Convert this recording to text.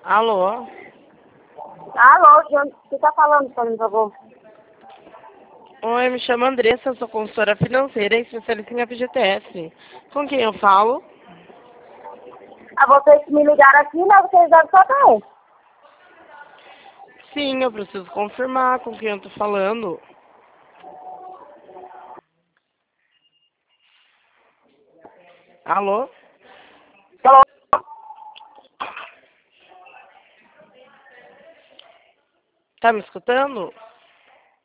Alô? Alô, de onde você tá falando, por favor? Oi, me chamo Andressa, sou consultora financeira e especialista em FGTS. Com quem eu falo? Vocês que me ligaram aqui, né? Vocês devem saber. Sim, eu preciso confirmar com quem eu tô falando. Alô? Alô? Tá me escutando?